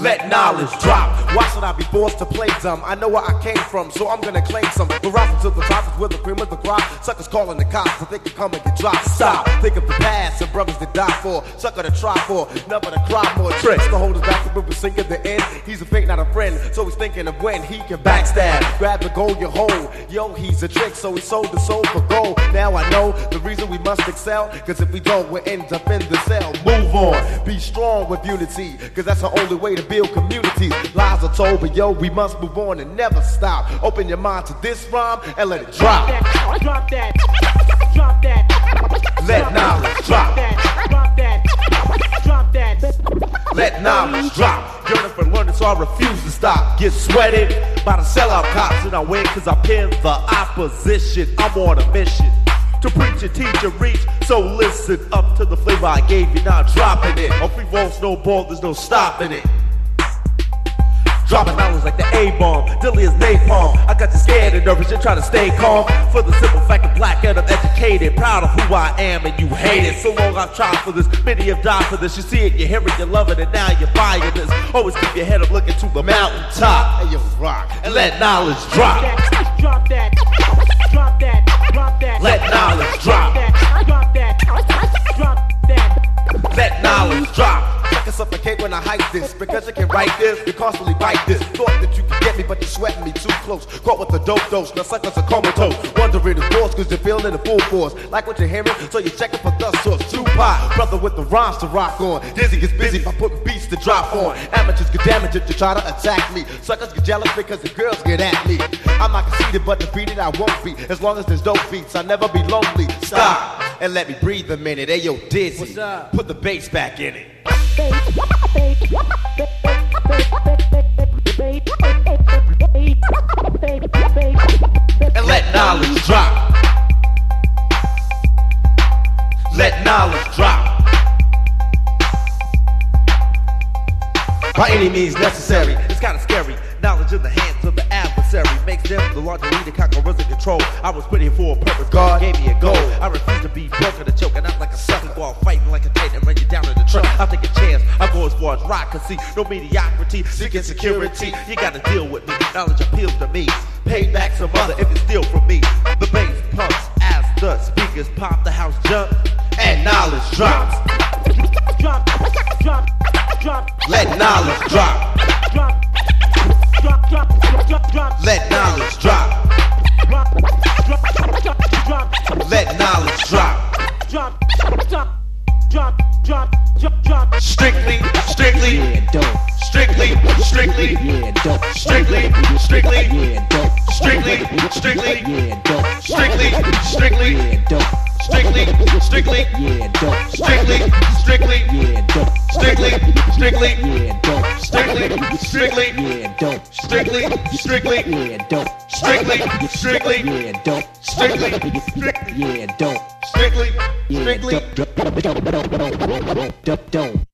let knowledge drop. Why should I be forced to play dumb? I know where I came from, so I'm gonna claim some. We're rising to the top, is where the cream of the crop. Suckers calling the cops, I think you come and get dropped. Stop, think of the past and brothers that die for. Sucker to try for, never to cry more. Tricks to hold us back, the river sink at the end. He's a fake, not a friend, so he's thinking of when he can backstab. Grab the gold you hold, yo, he's a trick, so he sold the soul for gold. Now I know the reason we must excel, cause if we don't, we'll end up in the cell. Move on, be strong with unity, cause that's the only way to build communities. Lies are told, but yo, we must move on and never stop. Open your mind to this rhyme and let it drop. Drop that, drop that. Let knowledge drop. Drop that, drop that. Let knowledge drop. Yearning for learning, so I refuse to stop. Get sweated by the sellout cops, and I win cause I pin the opposition. I'm on a mission to preach and teach and reach, so listen up to the flavor I gave you, now I'm dropping it. On free roll, snowball, there's no stopping it. Dropping knowledge like the A-bomb, Dilly is napalm. I got you scared and nervous, you're trying to stay calm. For the simple fact I'm black and I'm educated, proud of who I am and you hate it. So long I've tried for this, many have died for this. You see it, you hear it, you love it, and now you're buying this. Always keep your head up looking to the mountaintop. And you rock, and let knowledge drop. Drop that, drop that, drop that. Let knowledge drop. Drop that, drop that. Let knowledge drop. I can suffocate when I hype this, because you can write this, you constantly bite this. Thought that you could get me, but you're sweating me too close. Caught with the dope dose, now suckers are comatose. Wondering the force, cause you're feeling the full force. Like what you're hearing, so you're checking for dust source. Tupac, brother with the rhymes to rock on. Dizzy gets busy by putting beats to drop on. Amateurs get damaged if you try to attack me. Suckers get jealous because the girls get at me. I'm not conceited, but defeated I won't be. As long as there's dope beats, I'll never be lonely. Stop, and let me breathe a minute. Hey yo, Dizzy, what's up? Put the bass back in it. And let knowledge drop. Let knowledge drop. By any means necessary. It's kinda scary. Knowledge in the hands of the adversary makes them the larger leader, conquerors in control. I was put here for a purpose, God gave me a goal. I refuse to be broken and choking out like a sucker ball, fighting like a titan and run you down in the truck. I'll take a chance, I'll go as far as rock can see. No mediocrity, seeking security. You gotta deal with me, knowledge appeals to me. Pay back some other if you steal from me. The bass pumps as the speakers pop, the house jump, and knowledge drops. Drop, drop, drop. Let knowledge drop. Drop, drop, drop, drop, drop. Let knowledge drop. Drop, drop, drop, drop. Let knowledge drop. Drop, drop, drop, drop, drop, drop. Strictly, strictly, Yeah, dope. strictly, strictly, Yeah, dope. strictly, strictly, Yeah, dope. strictly, strictly, Yeah, dope. strictly, strictly, Yeah, dope. strictly, strictly, Yeah, dope. strictly, strictly, Yeah, dope. strictly, strictly, Yeah, dope. strictly, strictly, Yeah, dope. strictly, strictly, Yeah, dope. strictly, strictly, Yeah, dope. strictly, strictly, Yeah, dope. strictly, Yeah, strictly. dope. Dope.